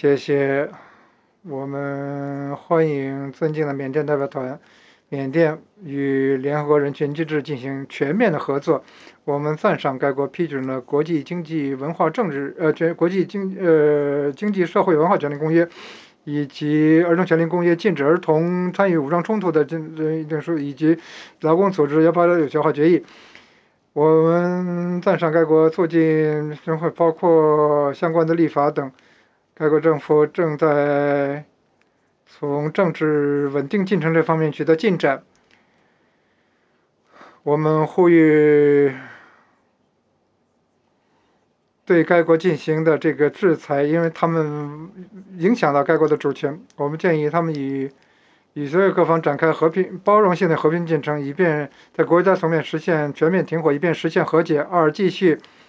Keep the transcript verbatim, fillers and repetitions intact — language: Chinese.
谢谢。我们欢迎尊敬的缅甸代表团。缅甸与联合国人权机制进行全面的合作。我们赞赏该国批准了国际经济文化政治呃全国际经呃经济社会文化权利公约，以及儿童权利公约禁止儿童参与武装冲突的证证书，以及劳工组织幺八六有效化决议。我们赞赏该国促进生活，包括相关的立法等。该国政府正在从政治稳定进程这方面取得进展。我们呼吁对该国进行的这个制裁，因为他们影响到该国的主权。我们建议他们与与所有各方展开和平、包容性的和平进程，以便在国家层面实现全面停火，以便实现和解。二、继续